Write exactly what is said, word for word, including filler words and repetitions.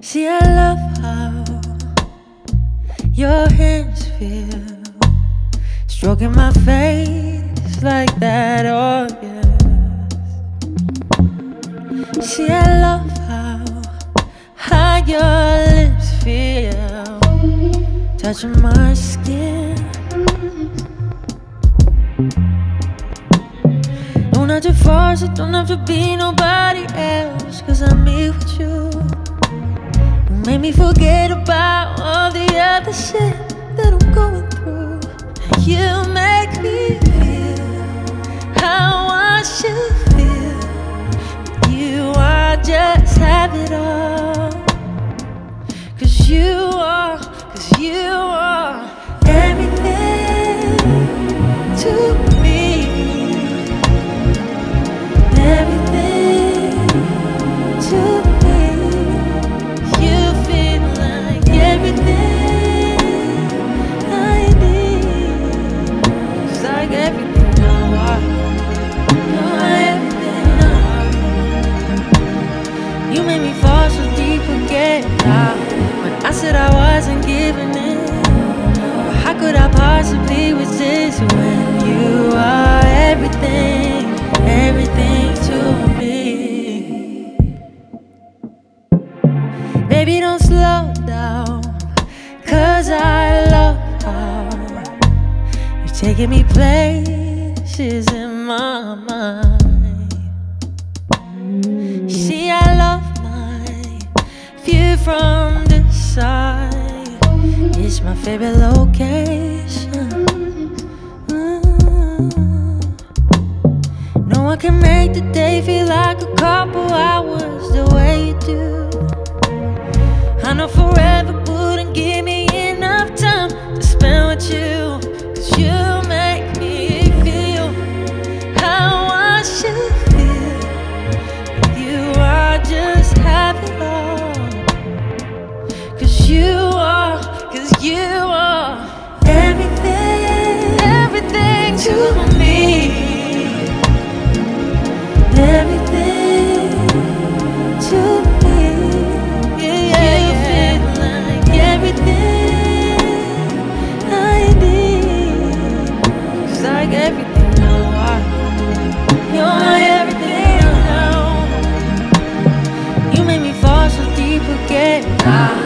See, I love how your hands feel, stroking my face like that, oh yes. See, I love how high your lips feel, touching my skin. Don't have to force it, don't have to be nobody else, 'cause I'm me with you. You made me forget about all the other shit that I'm going through. You make me feel how I should feel. You are just have it all, 'cause you are, 'cause you are everything to me. Everything to me. You feel like everything I need. It's like everything I want. You're everything I want. You made me fall so deep again now. When I said I wasn't giving in, but how could I possibly resist when you are everything, everything to me? Baby, don't slow down, 'cause I love how you're taking me places in my mind. See, I love my view from the side. It's my favorite location. Mm. No one can make the day feel like a couple hours the way you do. I know forever wouldn't give me enough time to spend with you, 'cause you make me feel how I should feel. You are just have it all, 'cause you are, 'cause you are everything, everything to me. Everything to me. Yeah, yeah, you feel like everything I need. It's like everything I want. You're my everything I know. You made me fall so deep again.